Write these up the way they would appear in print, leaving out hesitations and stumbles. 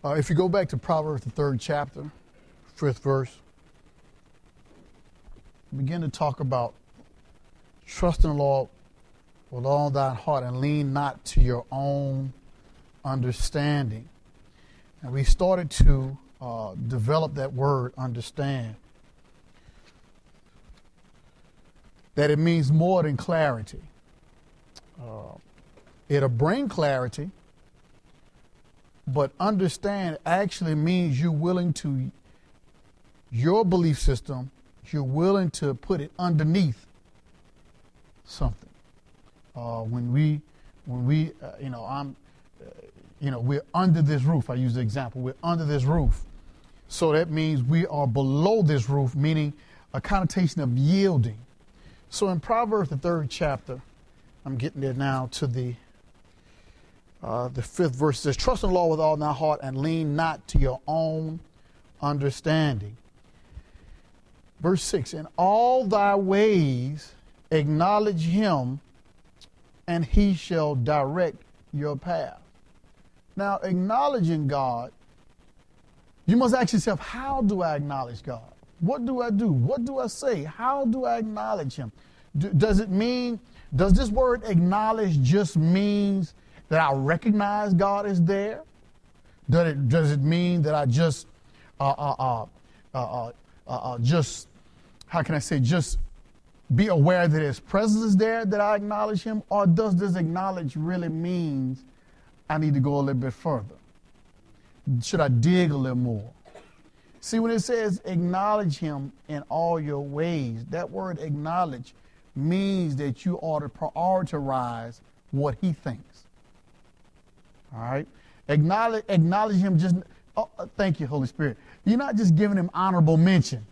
If you go back to Proverbs, the 3rd chapter, 5th verse, begin to talk about trust in the Lord with all thine heart and lean not to your own understanding. And we started to develop that word, understand, that it means more than clarity. It'll bring clarity, but understand actually means you're willing to, your belief system, you're willing to put it underneath something. We're under this roof. I use the example. We're under this roof. So that means we are below this roof, meaning a connotation of yielding. So in Proverbs, the 3rd chapter, I'm getting there now to the 5th verse. It says, trust in the Lord with all thy heart and lean not to your own understanding. Verse 6, in all thy ways acknowledge him, and he shall direct your path. Now, acknowledging God, you must ask yourself, how do I acknowledge God? What do I do? What do I say? How do I acknowledge him? Does this word acknowledge just means that I recognize God is there? Does it mean that I just be aware that his presence is there, that I acknowledge him? Or does this acknowledge really means I need to go a little bit further? Should I dig a little more? See, when it says acknowledge him in all your ways, that word acknowledge means that you ought to prioritize what he thinks. All right? Acknowledge him just, thank you, Holy Spirit. You're not just giving him honorable mention.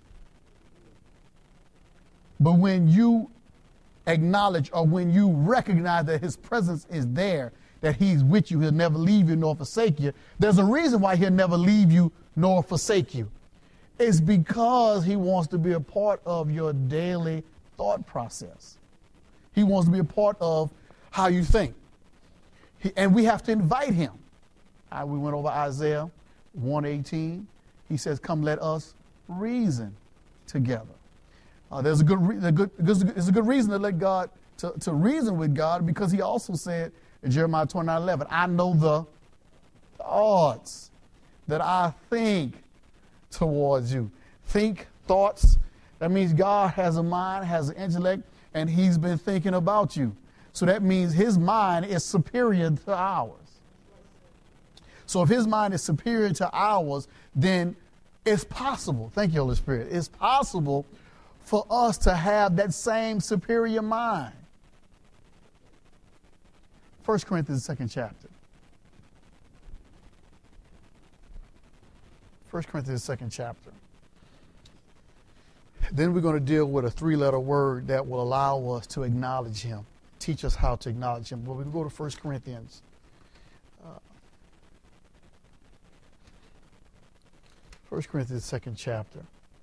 But when you acknowledge or when you recognize that his presence is there, that he's with you, he'll never leave you nor forsake you, there's a reason why he'll never leave you nor forsake you. It's because he wants to be a part of your daily thought process. He wants to be a part of how you think. And we have to invite him. We went over Isaiah 1:18. He says, come, let us reason together. There's a good reason to let God, to reason with God, because he also said in Jeremiah 29:11, I know the thoughts that I think towards you. Think, thoughts, that means God has a mind, has an intellect, and he's been thinking about you. So that means his mind is superior to ours. So if his mind is superior to ours, then it's possible, thank you, Holy Spirit, it's possible for us to have that same superior mind. 1 Corinthians, 2nd chapter. 1 Corinthians, 2nd chapter. Then we're going to deal with a 3-letter word that will allow us to acknowledge him, teach us how to acknowledge him. Well, we can go to 1 Corinthians. 1 Corinthians, 2nd chapter.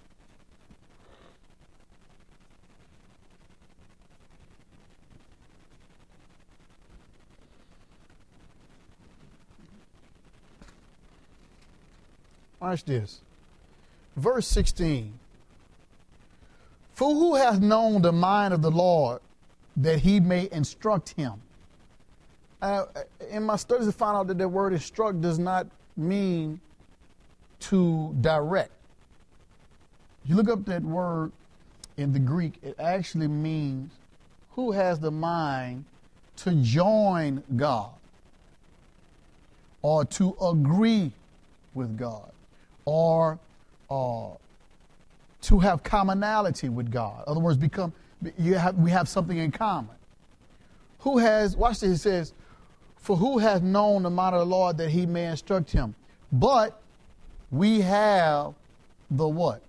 Watch this. Verse 16. For who hath known the mind of the Lord that he may instruct him? In my studies, I found out that the word instruct does not mean to direct. You look up that word in the Greek, it actually means who has the mind to join God or to agree with God or to have commonality with God. In other words, we have something in common. Who has, watch this, it says, for who hath known the mind of the Lord that he may instruct him? But we have the what?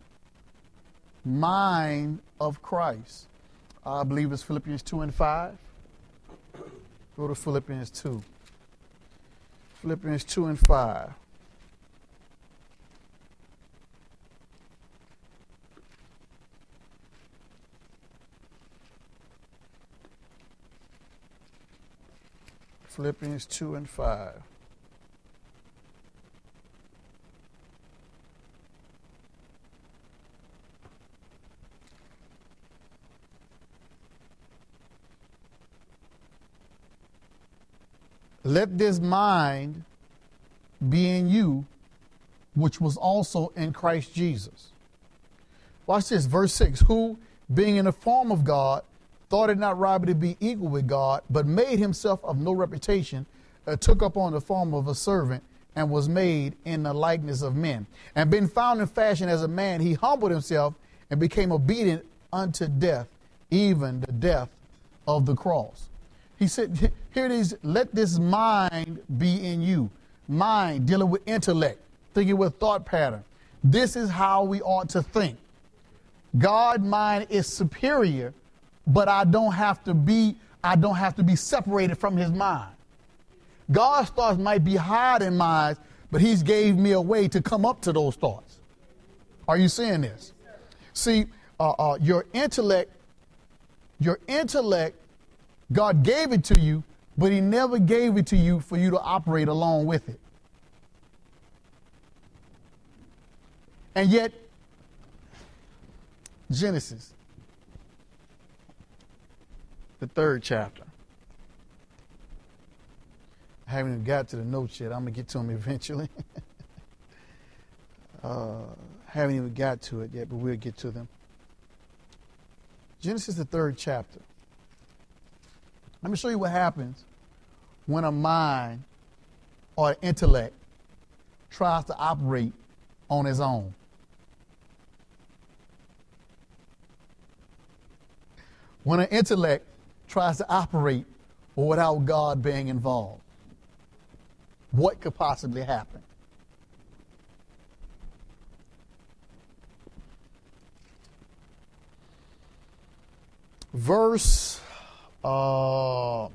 Mind of Christ. I believe it's Philippians 2:5. Go to Philippians 2. Philippians 2:5. Philippians 2:5. let this mind be in you, which was also in Christ Jesus. Watch this, verse 6. Who, being in the form of God, thought it not robbery to be equal with God, but made himself of no reputation, took upon the form of a servant, and was made in the likeness of men. And being found in fashion as a man, he humbled himself and became obedient unto death, even the death of the cross. He said, here it is, let this mind be in you. Mind, dealing with intellect, thinking with thought pattern. This is how we ought to think. God's mind is superior, but I don't have to be separated from his mind. God's thoughts might be higher than mine, but he's gave me a way to come up to those thoughts. Are you seeing this? See, your intellect, God gave it to you, but he never gave it to you for you to operate along with it. And yet, Genesis, the 3rd chapter. I haven't even got to the notes yet. I'm going to get to them eventually. Haven't even got to it yet, but we'll get to them. Genesis, the 3rd chapter. Let me show you what happens when a mind or an intellect tries to operate on its own. When an intellect tries to operate without God being involved, what could possibly happen? Verse, I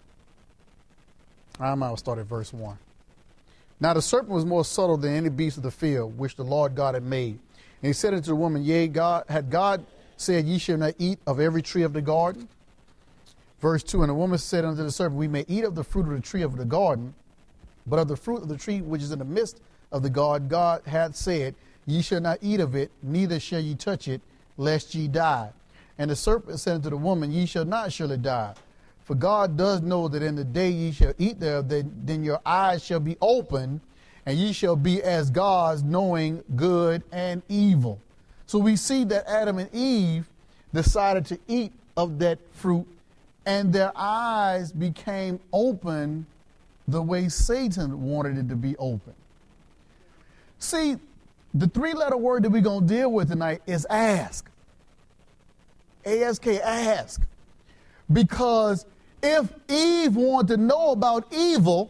might start at verse 1. Now the serpent was more subtle than any beast of the field, which the Lord God had made. And he said unto the woman, yea, God said, ye shall not eat of every tree of the garden? Verse 2, and the woman said unto the serpent, we may eat of the fruit of the tree of the garden, but of the fruit of the tree which is in the midst of the garden, God hath said, ye shall not eat of it, neither shall ye touch it, lest ye die. And the serpent said unto the woman, ye shall not surely die. For God does know that in the day ye shall eat thereof, then your eyes shall be opened, and ye shall be as gods, knowing good and evil. So we see that Adam and Eve decided to eat of that fruit, and their eyes became open the way Satan wanted it to be open. See, the 3-letter word that we're going to deal with tonight is ask. A-S-K, ask. Because if Eve wanted to know about evil,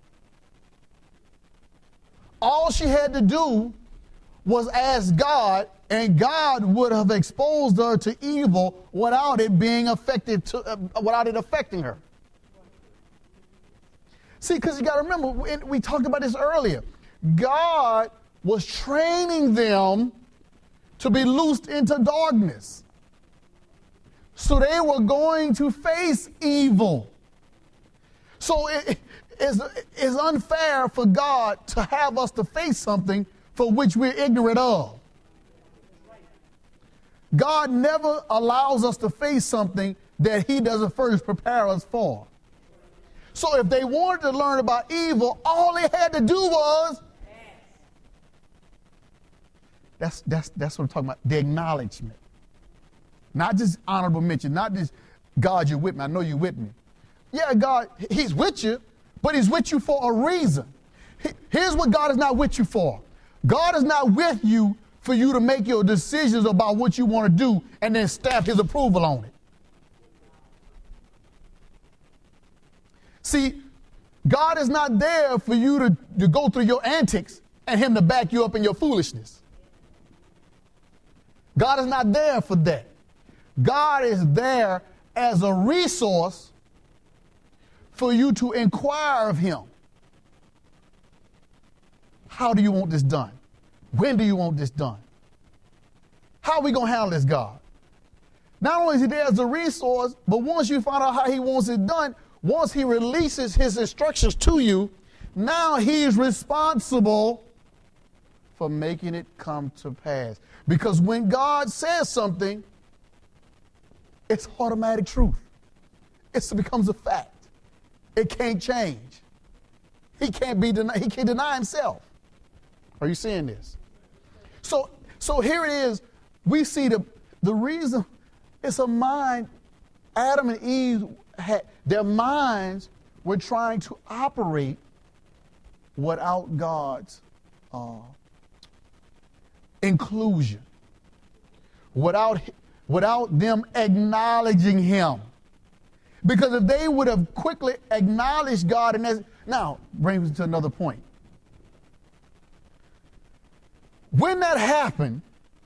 all she had to do was ask God, and God would have exposed her to evil without it being without it affecting her. See, because you got to remember, we talked about this earlier. God was training them to be loosed into darkness. So they were going to face evil. So it is unfair for God to have us to face something for which we're ignorant of. God never allows us to face something that he doesn't first prepare us for. So if they wanted to learn about evil, all they had to do was, that's what I'm talking about, the acknowledgement. Not just honorable mention, not just, God, you're with me, I know you're with me. Yeah, God, he's with you, but he's with you for a reason. Here's what God is not with you for. God is not with you for you to make your decisions about what you want to do and then stamp his approval on it. See, God is not there for you to go through your antics and him to back you up in your foolishness. God is not there for that. God is there as a resource for you to inquire of him. How do you want this done? When do you want this done? How are we going to handle this, God? Not only is he there as a resource, but once you find out how he wants it done, once he releases his instructions to you, now he's responsible for making it come to pass. Because when God says something, it's automatic truth. It becomes a fact. It can't change. he can't deny himself. Are you seeing this? So here it is. We see the reason it's a mind. Adam and Eve had their minds were trying to operate without God's inclusion, without them acknowledging him. Because if they would have quickly acknowledged God, now brings me to another point. When that happened,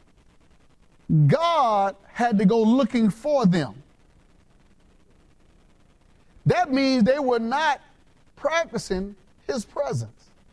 God had to go looking for them. That means they were not practicing his presence.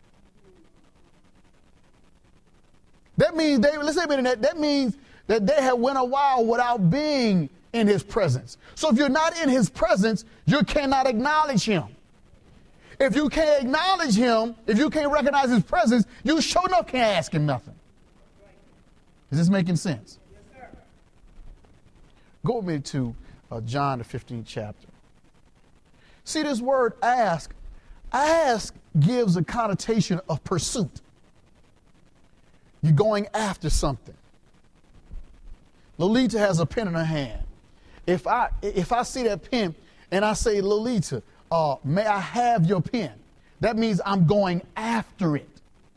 That means that means that they had went a while without being in his presence. So if you're not in his presence, you cannot acknowledge him. If you can't acknowledge him, if you can't recognize his presence, you sure enough can't ask him nothing. Is this making sense? Yes, sir. Go with me to John, the 15th chapter. See this word ask. Ask gives a connotation of pursuit. You're going after something. Lolita has a pen in her hand. If I see that pen and I say, Lolita, may I have your pen? That means I'm going after it.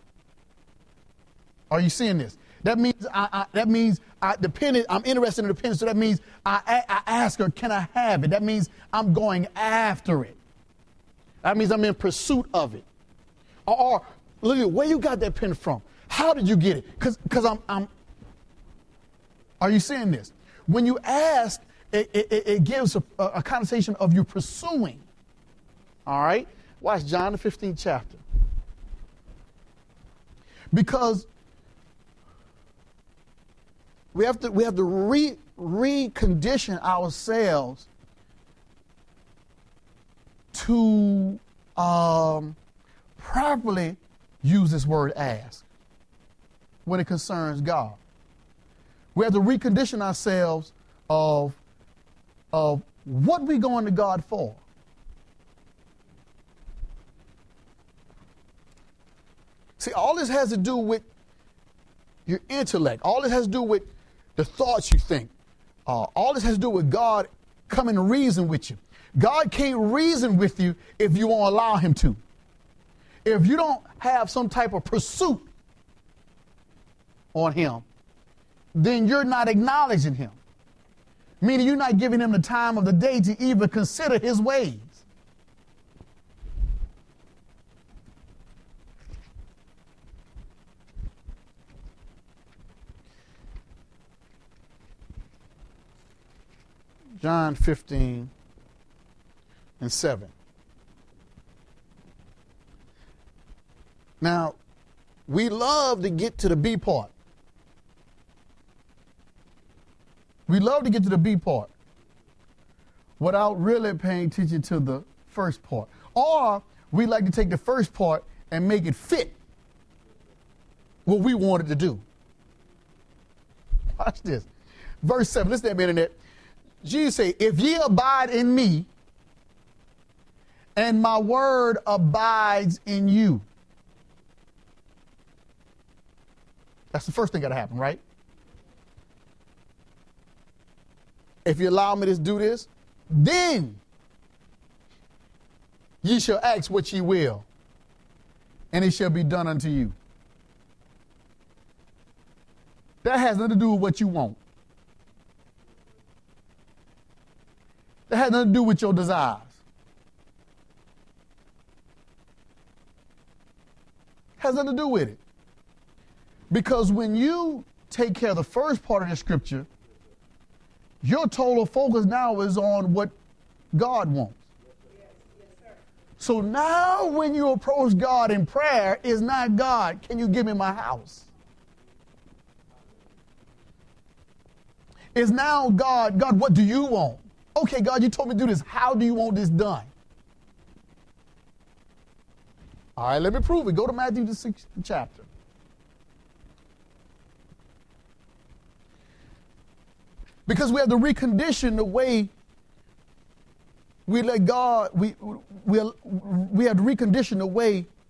Are you seeing this? That means the pen I'm interested in the pen, so that means I ask her, can I have it? That means I'm going after it. That means I'm in pursuit of it. Or Lolita, where you got that pen from? How did you get it? Because I'm. Are you seeing this? When you ask, it gives a connotation of you pursuing. All right? Watch John the 15th chapter. Because we have to recondition ourselves to properly use this word ask when it concerns God. We have to recondition ourselves of what we're going to God for. See, all this has to do with your intellect. All this has to do with the thoughts you think. All this has to do with God coming to reason with you. God can't reason with you if you won't allow him to. If you don't have some type of pursuit on him, then you're not acknowledging him. Meaning you're not giving him the time of the day to even consider his ways. John 15 and 7. Now, we love to get to the B part. We love to get to the B part without really paying attention to the first part. Or we like to take the first part and make it fit what we wanted to do. Watch this. Verse 7. Listen to that, internet. Jesus said, if ye abide in me, and my word abides in you. That's the first thing got to happen, right? If you allow me to do this, then ye shall ask what ye will, and it shall be done unto you. That has nothing to do with what you want. That has nothing to do with your desires. Has nothing to do with it. Because when you take care of the first part of the scripture, your total focus now is on what God wants. So now when you approach God in prayer, it's not God, can you give me my house? It's now God, what do you want? Okay, God, you told me to do this. How do you want this done? All right, let me prove it. Go to Matthew, the 6th chapter. Because we have to recondition the way we let God, we have to recondition the way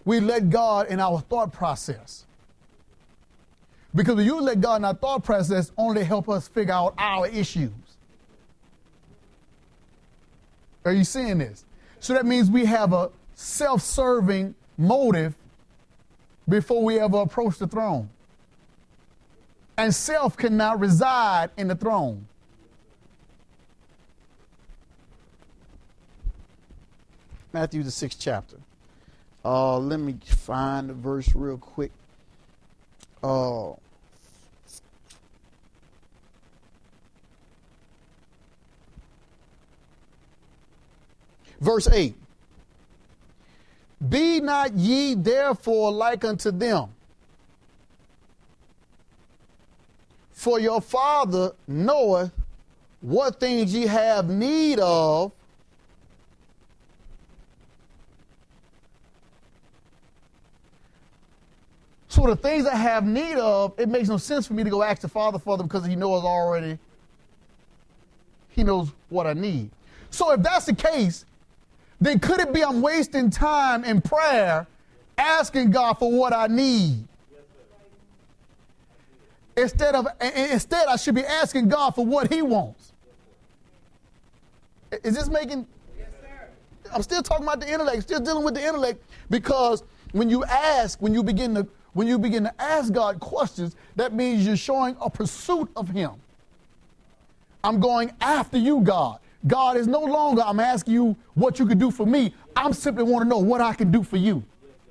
we let God in our thought process. Because when you let God in our thought process, only help us figure out our issues. Are you seeing this? So that means we have a self-serving motive before we ever approach the throne. And self cannot reside in the throne. Matthew, the 6th chapter. Let me find the verse real quick. Verse 8. Be not ye therefore like unto them, for your Father knoweth what things ye have need of. So the things I have need of, it makes no sense for me to go ask the Father for them because he knows already. He knows what I need. So if that's the case, then could it be I'm wasting time in prayer asking God for what I need? Instead, I should be asking God for what he wants. Is this making? Yes, sir. I'm still talking about the intellect, still dealing with the intellect, because when you begin to ask God questions, that means you're showing a pursuit of him. I'm going after you, God. God is no longer, I'm asking you what you can do for me. I simply want to know what I can do for you.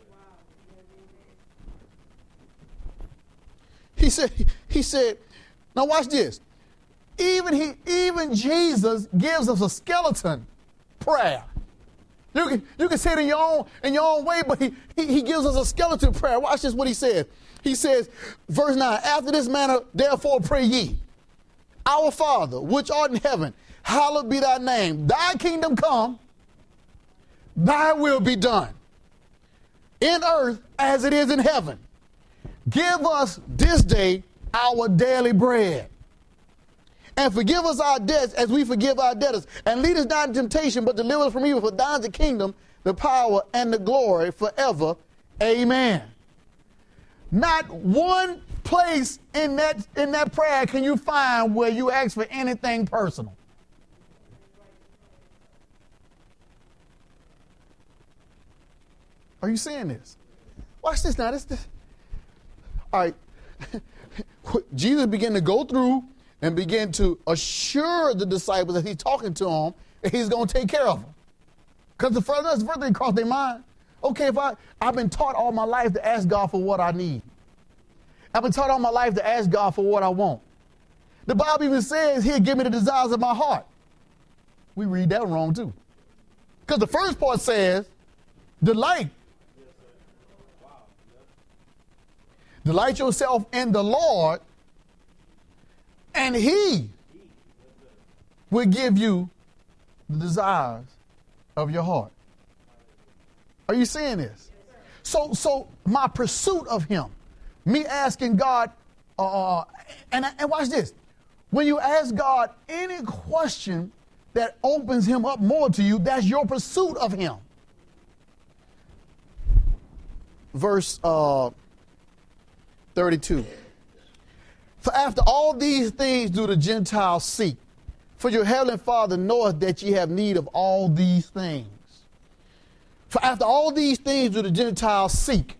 He said, now watch this. Even Jesus gives us a skeleton prayer. You can say it in your own way, but he gives us a skeleton prayer. Watch this, what he says. He says, verse 9, after this manner, therefore pray ye, our Father, which art in heaven, hallowed be thy name. Thy kingdom come, thy will be done, in earth as it is in heaven. Give us this day our daily bread. And forgive us our debts as we forgive our debtors. And lead us not into temptation, but deliver us from evil. For thine is the kingdom, the power, and the glory forever. Amen. Not one place in that prayer can you find where you ask for anything personal. Are you seeing this? Watch this now. This. All right. Jesus began to go through and begin to assure the disciples that he's talking to them and he's going to take care of them. Because the first thing crossed their mind. Okay, if I've been taught all my life to ask God for what I need. I've been taught all my life to ask God for what I want. The Bible even says he'll give me the desires of my heart. We read that wrong too. Because the first part says, delight. Delight yourself in the Lord, and he will give you the desires of your heart. Are you seeing this? So my pursuit of him, me asking God, and watch this. When you ask God any question that opens him up more to you, that's your pursuit of him. Verse 32. For after all these things do the Gentiles seek, for your heavenly Father knoweth that ye have need of all these things. For after all these things do the Gentiles seek,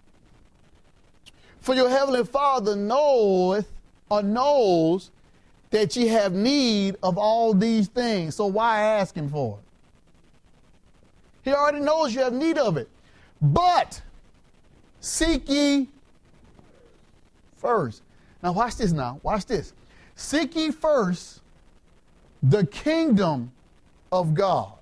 for your heavenly Father knoweth or knows that ye have need of all these things. So why ask him for it? He already knows you have need of it. But seek ye first. Now watch this now. Watch this. Seek ye first the kingdom of God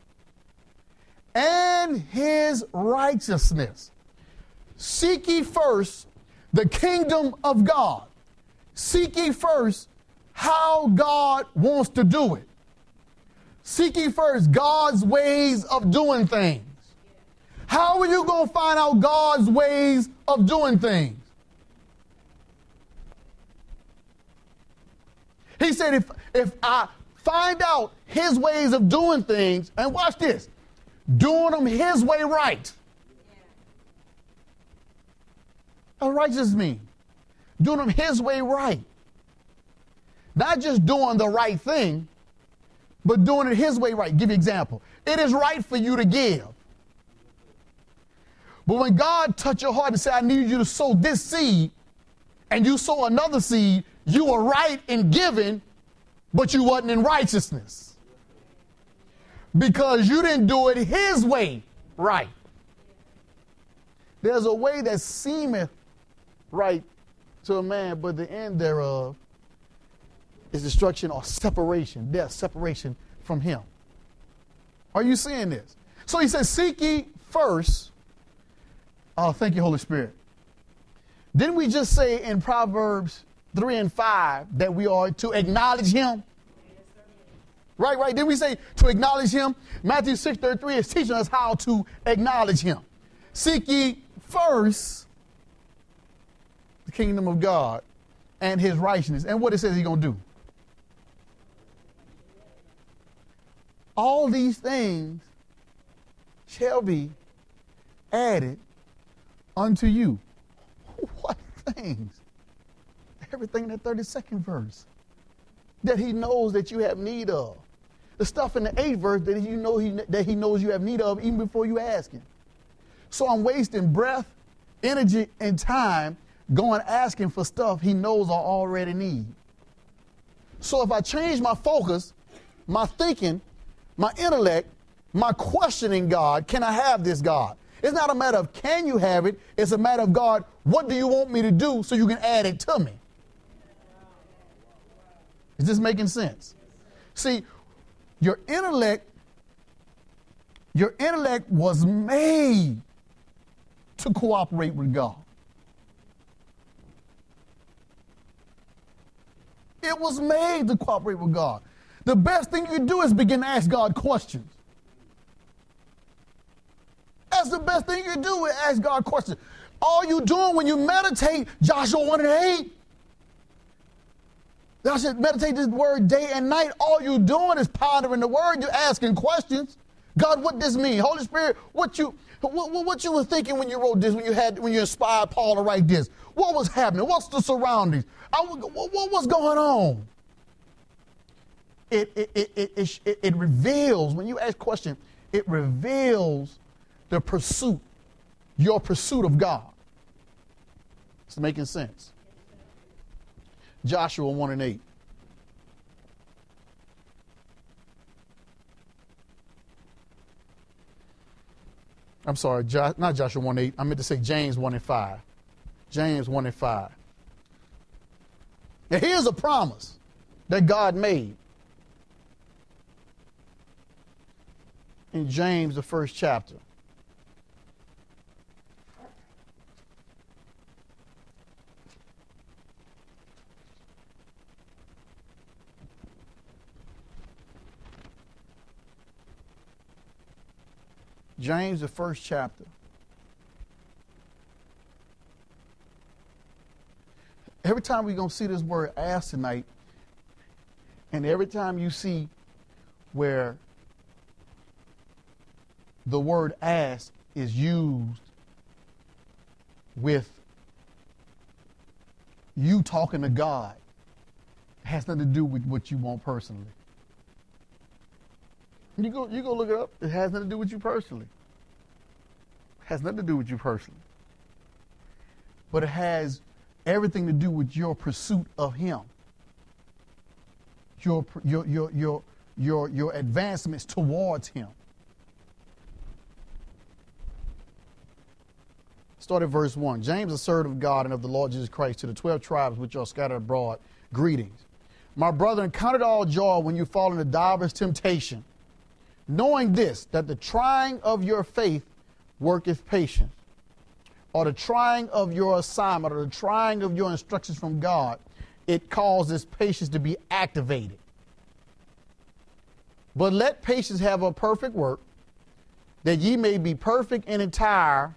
and his righteousness. Seek ye first the kingdom of God. Seek ye first how God wants to do it. Seek ye first God's ways of doing things. How are you going to find out God's ways of doing things? He said, if I find out his ways of doing things, and watch this, doing them his way right. What righteous mean? Doing them his way right. Not just doing the right thing, but doing it his way right. Give you an example. It is right for you to give. But when God touched your heart and said, I need you to sow this seed, and you sow another seed, you were right in giving, but you wasn't in righteousness. Because you didn't do it his way right. There's a way that seemeth right to a man, but the end thereof is destruction or separation, death, separation from him. Are you seeing this? So he says, seek ye first. Oh, thank you, Holy Spirit. Didn't we just say in Proverbs 3 and 5 that we are to acknowledge him? Right. Didn't we say to acknowledge him? Matthew 6:33 is teaching us how to acknowledge him. Seek ye first the kingdom of God and his righteousness. And what it says he's going to do. All these things shall be added unto you. What things? Everything in the 32nd verse that he knows that you have need of. The stuff in the 8th verse that he knows you have need of even before you ask him. So I'm wasting breath, energy, and time going asking for stuff he knows I already need. So if I change my focus, my thinking, my intellect, my questioning God, can I have this, God? It's not a matter of can you have it, it's a matter of God, what do you want me to do so you can add it to me? Is this making sense? See, your intellect was made to cooperate with God. It was made to cooperate with God. The best thing you can do is begin to ask God questions. That's the best thing you can do is ask God questions. All you doing when you meditate, Joshua 1 and 8, thou should meditate this word day and night. All you're doing is pondering the word. You're asking questions. God, what does this mean? Holy Spirit, what you were thinking when you wrote this, when you inspired Paul to write this? What was happening? What's the surroundings? What was going on? It reveals, when you ask questions, it reveals the pursuit, your pursuit of God. It's making sense. Joshua 1 and 8. I'm sorry, not Joshua 1 and 8. I meant to say James 1 and 5. James 1 and 5. Now here's a promise that God made. In James, the 1st chapter. James, the 1st chapter. Every time we're going to see this word ask tonight, and every time you see where the word ask is used with you talking to God, it has nothing to do with what you want personally. You go look it up. It has nothing to do with you personally. It has nothing to do with you personally. But it has everything to do with your pursuit of him. Your advancements towards him. Start at verse 1. James, a servant of God and of the Lord Jesus Christ, to the 12 tribes which are scattered abroad, greetings. My brethren, count it all joy when you fall into divers temptation, knowing this, that the trying of your faith worketh patience, or the trying of your assignment, or the trying of your instructions from God, it causes patience to be activated. But let patience have a perfect work, that ye may be perfect and entire,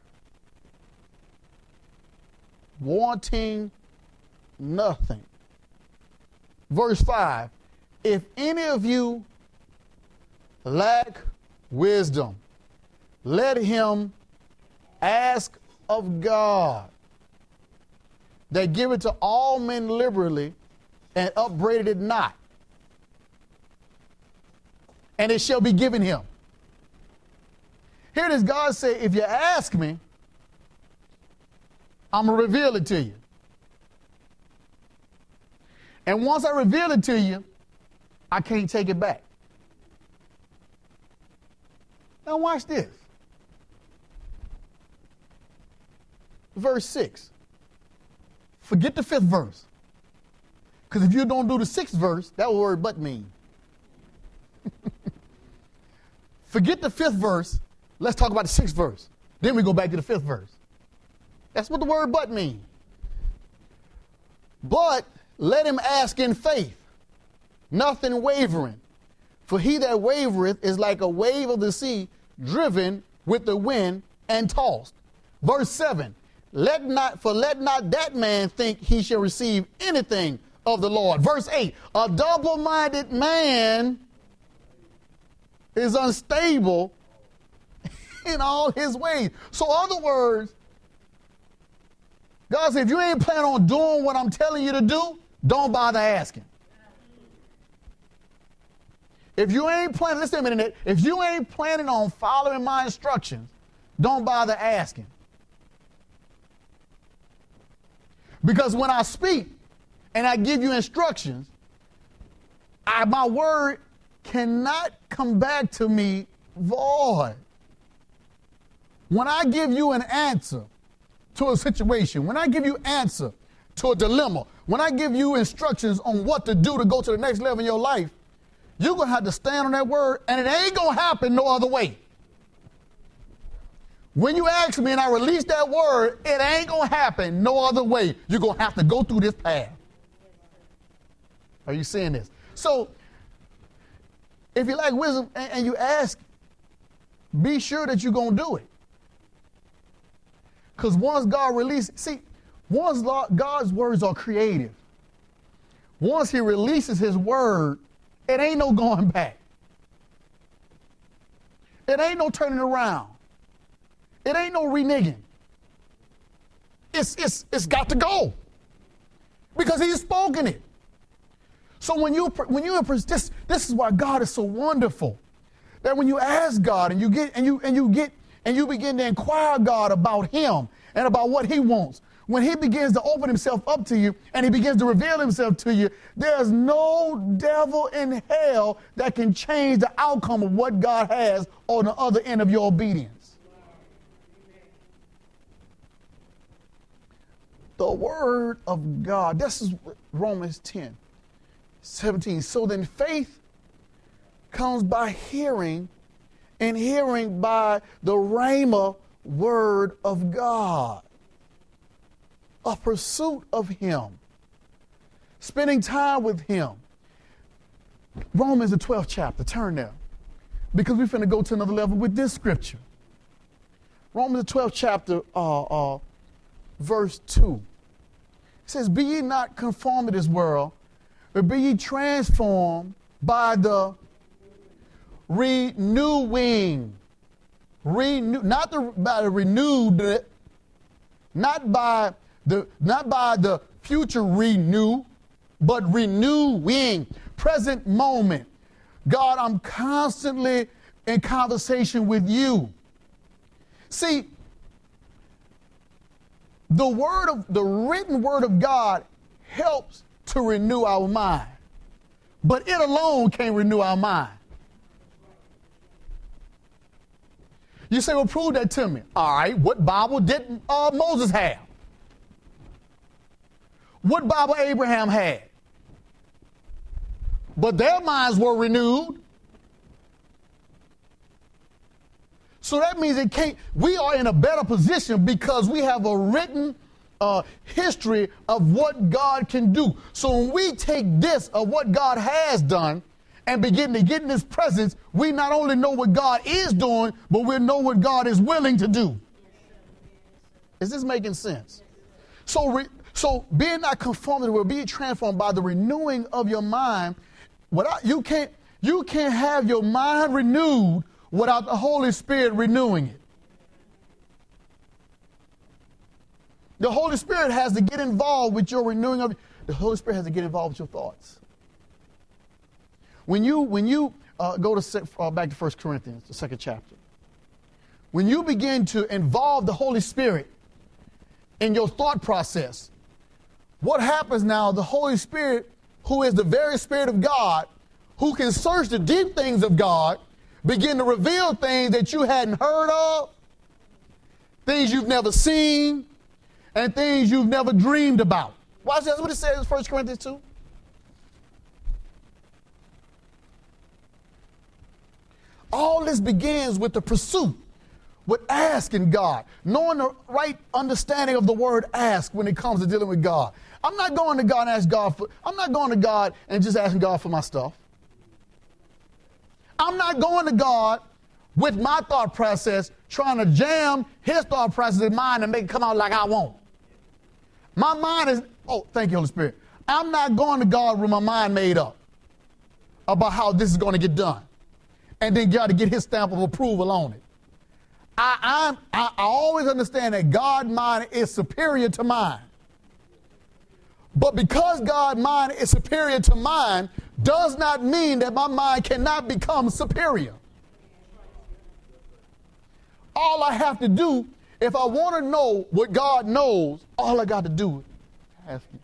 wanting nothing. Verse 5, if any of you lack wisdom, let him ask of God, that giveth to all men liberally, and upbraided it not. And it shall be given him. Here it is, God say, if you ask me, I'm going to reveal it to you. And once I reveal it to you, I can't take it back. Now watch this. Verse 6. Forget the 5th verse. Because if you don't do the 6th verse, that word but mean. Forget the 5th verse. Let's talk about the 6th verse. Then we go back to the 5th verse. That's what the word but means. But let him ask in faith, nothing wavering. For he that wavereth is like a wave of the sea, driven with the wind and tossed. Verse 7. Let not that man think he shall receive anything of the Lord. Verse 8. A double-minded man is unstable in all his ways. So, in other words, God said, if you ain't planning on doing what I'm telling you to do, don't bother asking. If you ain't planning, listen to me, if you ain't planning on following my instructions, don't bother asking. Because when I speak and I give you instructions, my word cannot come back to me void. When I give you an answer to a situation, when I give you answer to a dilemma, when I give you instructions on what to do to go to the next level in your life, you're going to have to stand on that word, and it ain't going to happen no other way. When you ask me and I release that word, it ain't going to happen no other way. You're going to have to go through this path. Are you seeing this? So, if you like wisdom and you ask, be sure that you're going to do it. Because once God releases, once God's words are creative, once he releases his word, it ain't no going back. It ain't no turning around. It ain't no reneging. It's got to go. Because he's spoken it. So this is why God is so wonderful. That when you ask God and you begin to inquire God about him and about what he wants, when he begins to open himself up to you and he begins to reveal himself to you, there's no devil in hell that can change the outcome of what God has on the other end of your obedience. The word of God. This is Romans 10:17. So then faith comes by hearing, and hearing by the Rhema word of God. A pursuit of him. Spending time with him. Romans the 12th chapter. Turn there. Because we're finna go to another level with this scripture. Romans the 12th chapter, verse 2. It says, be ye not conformed to this world, but be ye transformed by the renewing. Not by the renewed, not by the future renew, but renewing. Present moment. God, I'm constantly in conversation with you. See, the written word of God helps to renew our mind. But it alone can't renew our mind. You say, well, prove that to me. All right, what Bible did Moses have? What Bible Abraham had? But their minds were renewed. So that means we are in a better position because we have a written history of what God can do. So when we take this of what God has done and begin to get in his presence, we not only know what God is doing, but we know what God is willing to do. Is this making sense? So being not conformed to the world, being transformed by the renewing of your mind. You can't have your mind renewed without the Holy Spirit renewing it. The Holy Spirit has to get involved with your renewing of. The Holy Spirit has to get involved with your thoughts. When you go to back to 1 Corinthians, the 2nd chapter. When you begin to involve the Holy Spirit in your thought process, what happens now? The Holy Spirit, who is the very Spirit of God, who can search the deep things of God, begin to reveal things that you hadn't heard of, things you've never seen, and things you've never dreamed about. Watch this, what it says in 1 Corinthians 2. All this begins with the pursuit, with asking God, knowing the right understanding of the word ask when it comes to dealing with God. I'm not going to God and ask God for, I'm not going to God and just asking God for my stuff. I'm not going to God with my thought process, trying to jam his thought process in mine and make it come out like I want. My mind is, oh, thank you, Holy Spirit. I'm not going to God with my mind made up about how this is going to get done. And then God to get his stamp of approval on it. I always understand that God's mind is superior to mine. But because God's mind is superior to mine, does not mean that my mind cannot become superior. All I have to do, if I want to know what God knows, all I got to do is ask him.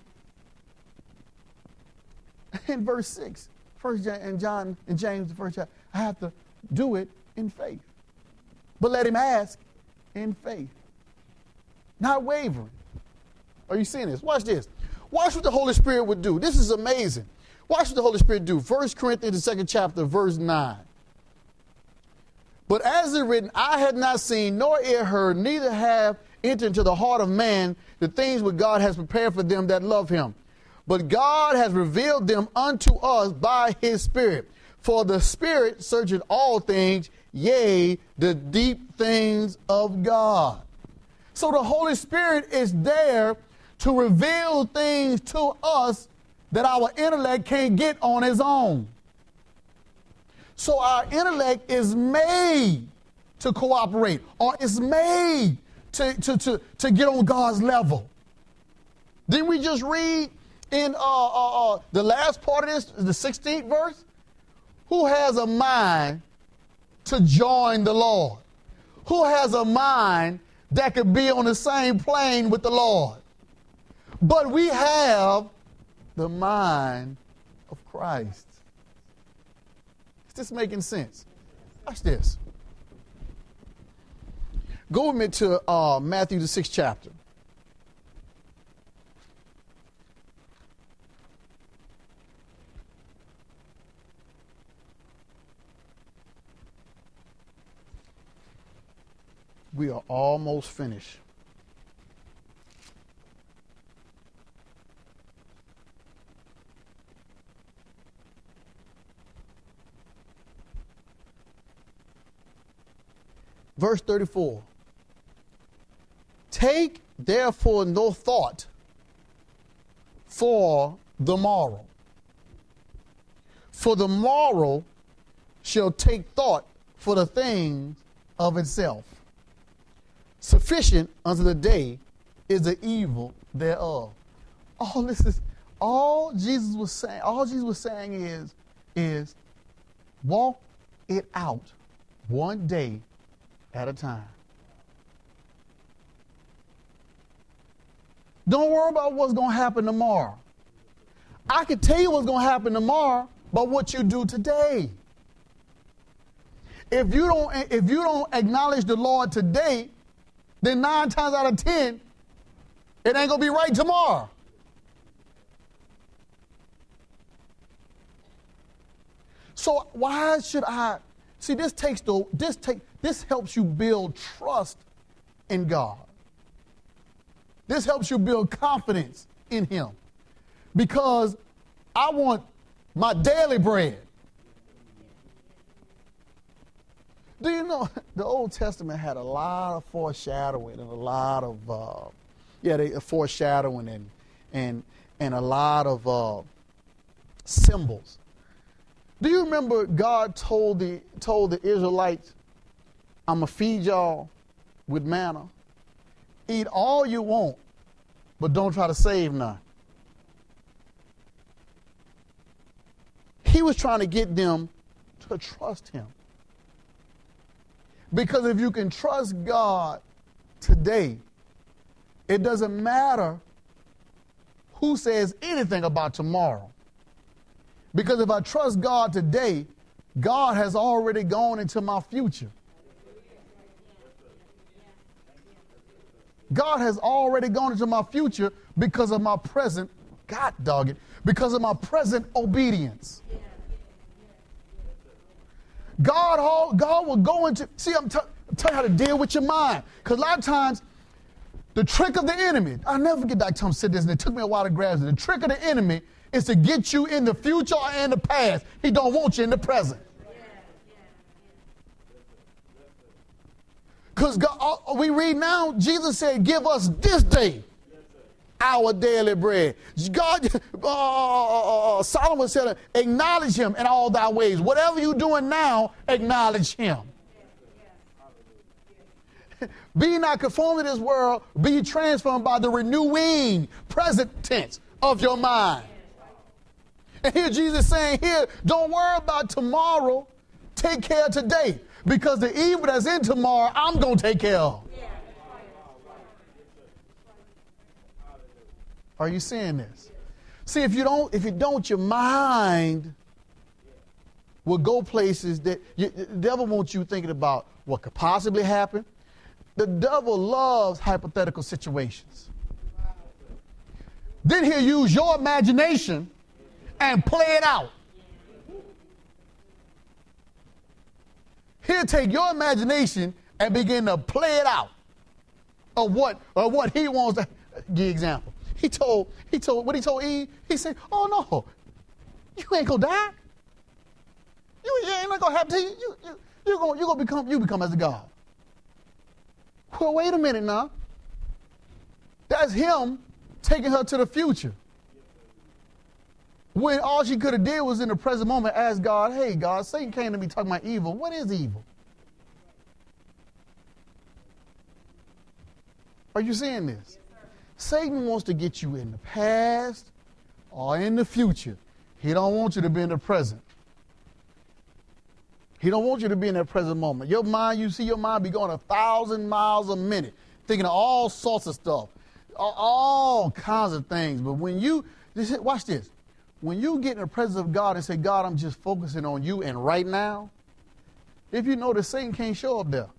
In verse 6, James, the first chapter, I have to do it in faith. But let him ask in faith, not wavering. Are you seeing this? Watch this. Watch what the Holy Spirit would do. This is amazing. Watch what the Holy Spirit do. 1 Corinthians, the 2nd chapter, verse 9. But as it is written, I had not seen, nor ear heard, neither have entered into the heart of man the things which God has prepared for them that love him. But God has revealed them unto us by his Spirit. For the Spirit searcheth all things, yea, the deep things of God. So the Holy Spirit is there to reveal things to us that our intellect can't get on its own. So our intellect is made to cooperate, or it's made to get on God's level. Didn't we just read in the last part of this, the 16th verse? Who has a mind to join the Lord? Who has a mind that could be on the same plane with the Lord? But we have the mind of Christ. Is this making sense? Watch this. Go with me to Matthew, the 6th chapter. We are almost finished. Verse 34. Take therefore no thought for the morrow. For the morrow shall take thought for the things of itself. Sufficient unto the day is the evil thereof. All Jesus was saying is walk it out one day at a time. Don't worry about what's going to happen tomorrow. I can tell you what's going to happen tomorrow by what you do today. If you don't acknowledge the Lord today, then 9 times out of 10, it ain't going to be right tomorrow. So why should I see this helps you build trust in God. This helps you build confidence in him. Because I want my daily bread. Do you know the Old Testament had a lot of foreshadowing and a lot of foreshadowing and a lot of symbols. Do you remember God told the Israelites, I'm gonna feed y'all with manna. Eat all you want, but don't try to save none. He was trying to get them to trust him. Because if you can trust God today, it doesn't matter who says anything about tomorrow. Because if I trust God today, God has already gone into my future. God has already gone into my future because of my present, God dog it, because of my present obedience. God will go into, see, I'm telling you how to deal with your mind. Because a lot of times, the trick of the enemy, I'll never forget that time I said this, and it took me a while to grasp it. The trick of the enemy is to get you in the future or in the past. He don't want you in the present. Because we read now, Jesus said, give us this day our daily bread. God, Solomon said, acknowledge him in all thy ways. Whatever you're doing now, acknowledge him. Be not conformed to this world, be transformed by the renewing, present tense, of your mind. And here Jesus is saying here, don't worry about tomorrow. Take care of today. Because the evil that's in tomorrow, I'm going to take care of. Are you seeing this? See, if you don't, your mind will go places that the devil wants you thinking about what could possibly happen. The devil loves hypothetical situations. Then he'll use your imagination and play it out. He'll take your imagination and begin to play it out of what he wants to give example. He told what he told Eve. He said, "Oh no, you ain't gonna die. You ain't not gonna happen to you. You become as a god." Well, wait a minute now. That's him taking her to the future. When all she could have did was in the present moment ask God, "Hey God, Satan came to me talking about evil. What is evil?" Are you seeing this? Satan wants to get you in the past or in the future. He don't want you to be in the present. He don't want you to be in that present moment. Your mind, you see your mind be going 1,000 miles a minute, thinking of all sorts of stuff, all kinds of things. But when watch this. When you get in the presence of God and say, "God, I'm just focusing on you and right now," if you notice, Satan can't show up there.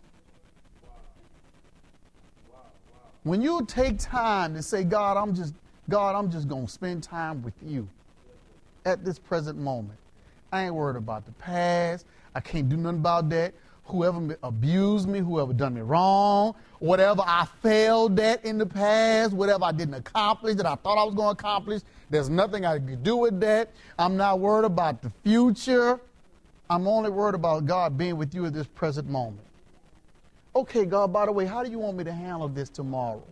When you take time to say, God, I'm just going to spend time with you at this present moment. I ain't worried about the past. I can't do nothing about that. Whoever abused me, whoever done me wrong, whatever I failed at in the past, whatever I didn't accomplish that I thought I was going to accomplish, there's nothing I can do with that. I'm not worried about the future. I'm only worried about God being with you at this present moment. Okay, God, by the way, how do you want me to handle this tomorrow?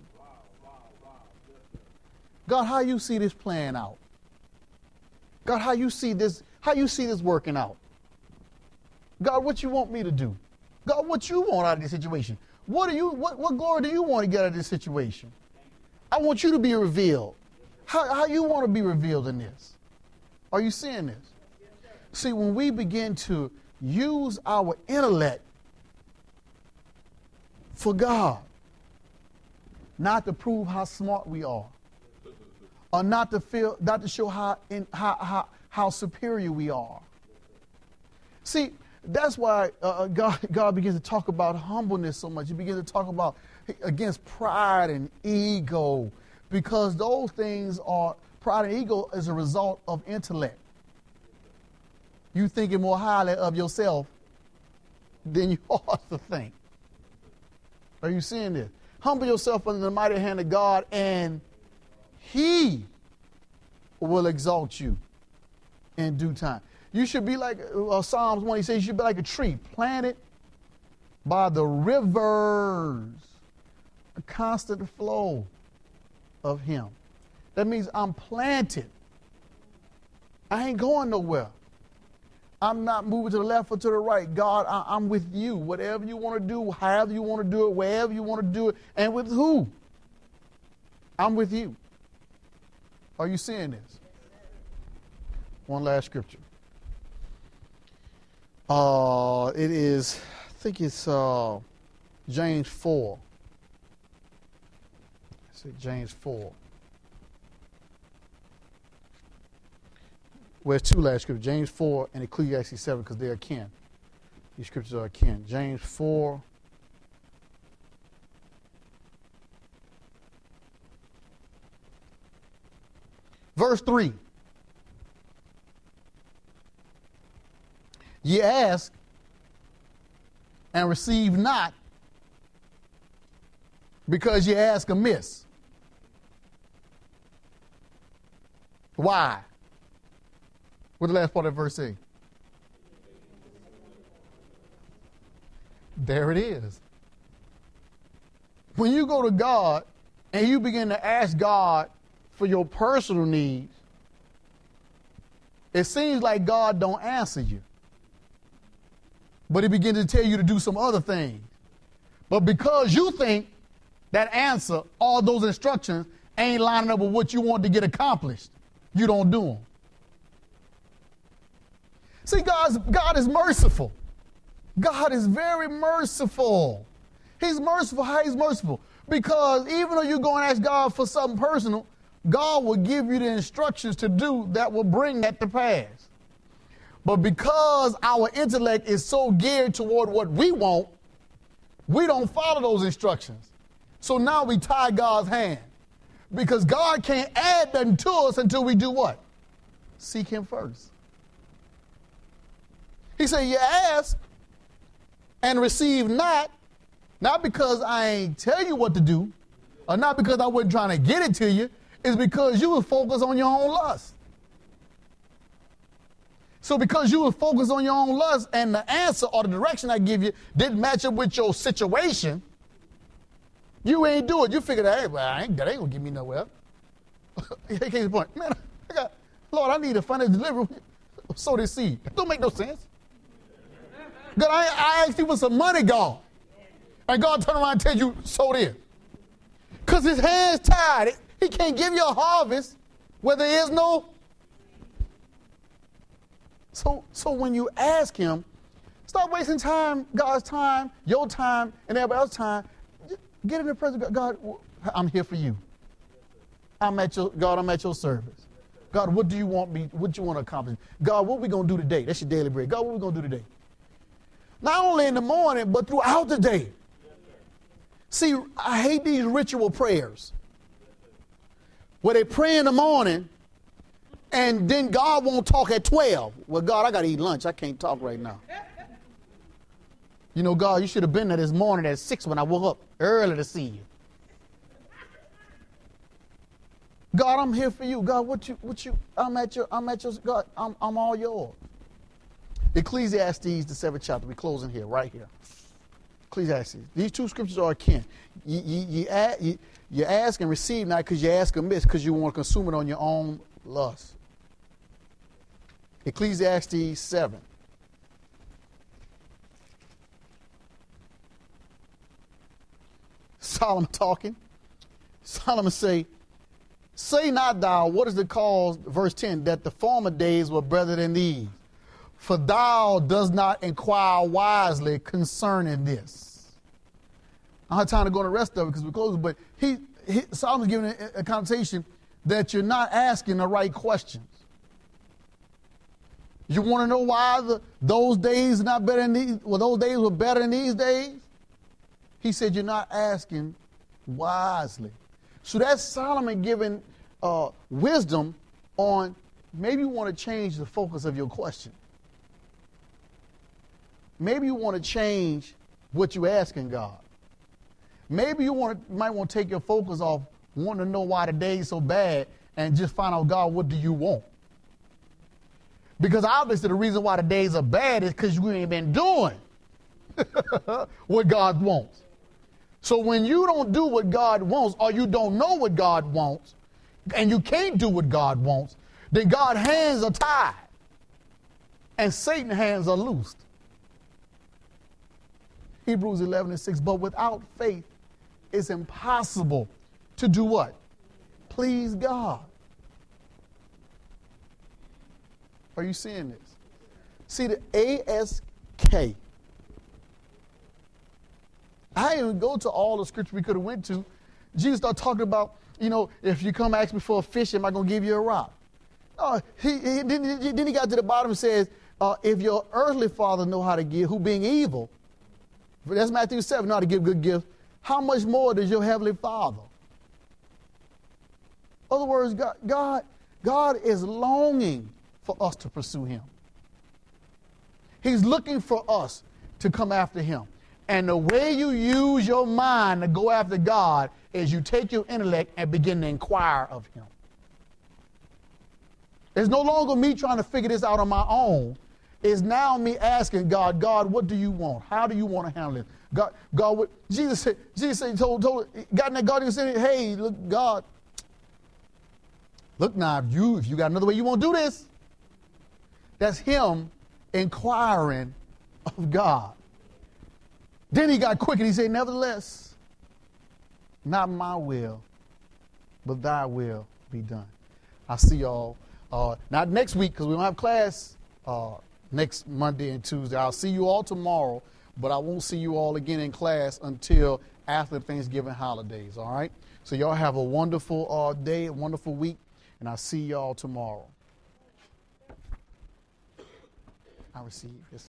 God, how you see this playing out? God, how you see this working out? God, what you want me to do? God, what you want out of this situation? What glory do you want to get out of this situation? I want you to be revealed. How you want to be revealed in this? Are you seeing this? See, when we begin to use our intellect for God, not to prove how smart we are, or not to show how superior we are. See, that's why God begins to talk about humbleness so much. He begins to talk about against pride and ego, because those things are, pride and ego is a result of intellect. You thinking more highly of yourself than you ought to think. Are you seeing this? Humble yourself under the mighty hand of God, and He will exalt you in due time. You should be like Psalms 1. He says you should be like a tree planted by the rivers, a constant flow of Him. That means I'm planted. I ain't going nowhere. I'm not moving to the left or to the right. God, I'm with you. Whatever you want to do, however you want to do it, wherever you want to do it, and with who. I'm with you. Are you seeing this? One last scripture. It is, I think it's James 4. Let's see, James 4. Well, it's two last scriptures, James 4 and Ecclesiastes 7, because they're akin. These scriptures are akin. James 4. Verse 3. Ye ask and receive not, because ye ask amiss. Why? What did the last part of that verse say? There it is. When you go to God and you begin to ask God for your personal needs, it seems like God don't answer you. But he begins to tell you to do some other things. But because you think that answer, all those instructions, ain't lining up with what you want to get accomplished, you don't do them. See, God is merciful. God is very merciful. He's merciful. How he's merciful? Because even though you go and ask God for something personal, God will give you the instructions to do that will bring that to pass. But because our intellect is so geared toward what we want, we don't follow those instructions. So now we tie God's hand. Because God can't add nothing to us until we do what? Seek him first. He said, you ask and receive not because I ain't tell you what to do, or not because I wasn't trying to get it to you, it's because you were focused on your own lust. So because you were focused on your own lust and the answer or the direction I give you didn't match up with your situation, you ain't do it. You figured, hey, well, that ain't going to get me nowhere. Here came the point. Man, Lord, I need a financial delivery. Sow this seed. That don't make no sense. God, I asked you for some money, God. And God turned around and tell you, sow this. Because his hands tied. He can't give you a harvest where there is no. So when you ask him, stop wasting time, God's time, your time, and everybody else's time. Get in the presence of God. God, I'm here for you. I'm at your service. God, what do you want me? What do you want to accomplish? God, what are we going to do today? That's your daily bread. God, what are we going to do today? Not only in the morning, but throughout the day. See, I hate these ritual prayers where they pray in the morning and then God won't talk at 12. Well, God, I got to eat lunch. I can't talk right now. You know, God, you should have been there this morning at 6 when I woke up early to see you. God, I'm here for you. God, I'm at your, God, I'm all yours. Ecclesiastes, the 7th chapter. We're closing here, right here. Ecclesiastes. These two scriptures are akin. You ask and receive not because you ask amiss, because you want to consume it on your own lust. Ecclesiastes 7. Solomon talking. Solomon say not thou, what is the cause, verse 10, that the former days were better than these. For thou does not inquire wisely concerning this. I don't have time to go to the rest of it because we're closing, but Solomon's giving a connotation that you're not asking the right questions. You want to know why those days are not better than these? Well, those days were better than these days. He said you're not asking wisely. So that's Solomon giving wisdom on maybe you want to change the focus of your question. Maybe you want to change what you're asking God. Maybe you might want to take your focus off wanting to know why the day is so bad and just find out, God, what do you want? Because obviously the reason why the days are bad is because you ain't been doing what God wants. So when you don't do what God wants, or you don't know what God wants, and you can't do what God wants, then God's hands are tied and Satan's hands are loosed. Hebrews 11:6, but without faith it's impossible to do what? please God. Are you seeing this? See, the ASK. I didn't even go to all the scripture we could have went to. Jesus started talking about, if you come ask me for a fish, am I going to give you a rock? Then he got to the bottom and says, if your earthly father know how to give, who being evil, that's Matthew 7, know how to give good gifts, how much more does your heavenly Father? In other words, God is longing for us to pursue him. He's looking for us to come after him. And the way you use your mind to go after God is you take your intellect and begin to inquire of him. It's no longer me trying to figure this out on my own. It's now me asking God, what do you want? How do you want to handle this? God, Jesus said, told God in that garden, said, hey, look, God, look now, if you got another way you want to do this, that's him inquiring of God. Then he got quick and he said, nevertheless, not my will, but thy will be done. I'll see y'all, not next week because we don't have class next Monday and Tuesday. I'll see you all tomorrow, but I won't see you all again in class until after the Thanksgiving holidays, all right? So y'all have a wonderful day, a wonderful week, and I'll see y'all tomorrow. I receive this.